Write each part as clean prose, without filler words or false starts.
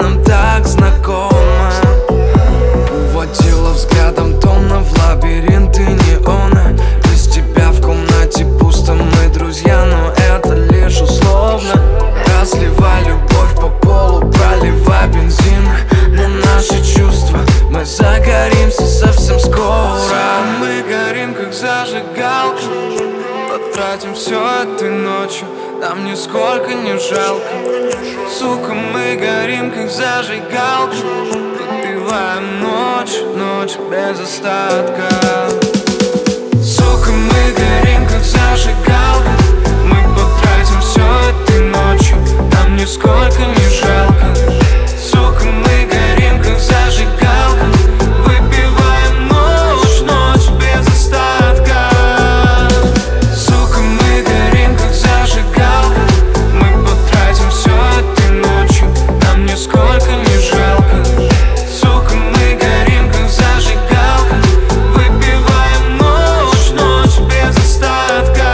нам так знакома. Уводила взглядом томно в лабиринты неона. Без тебя в комнате пусто, мы друзья, но это лишь условно. Разливай любовь по полу, проливай бензин на наши чувства. Мы загоримся совсем скоро. Мы горим, как зажигалка. Потратим все этой ночью, нам нисколько не жалко. Сука, мы горим, как зажигалка. Выпиваем ночь без остатка. Сука, мы горим, как зажигалка. Мы потратим все этой ночью, нам нисколько не жалко. Сука, мы горим, как зажигалка. Выпиваем ночь без остатка. Сука, мы горим, как зажигалка. Мы потратим все этой ночью, нам нисколько не жалко. Сука, мы горим, как зажигалка. Выпиваем ночь без остатка.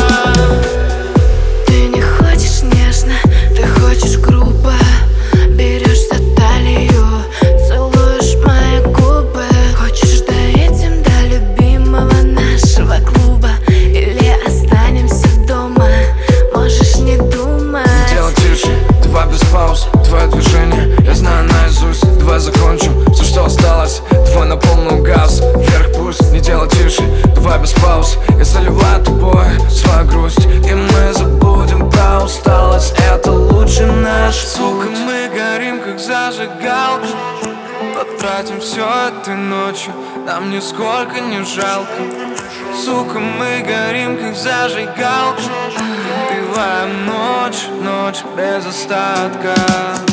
Ты не хочешь нежно, ты хочешь грубо. Берешь за талию, целуешь мои губы. Хочешь доедем до любимого нашего клуба, или останемся дома, можешь не думать. Дело тише, давай без пауз, твое движение я знаю наизусть. Давай закончим все, что осталось, давай на полную газ. Вверх пусть, не дело тише, давай без пауз. Я заливаю тобой свою грусть, и мы забудем про усталость. Это лучший наш путь. Сука, мы горим, как зажигалка. Потратим все этой ночью, нам нисколько не жалко. Сука, мы горим, как зажигалка. Выпиваем ночь без остатка.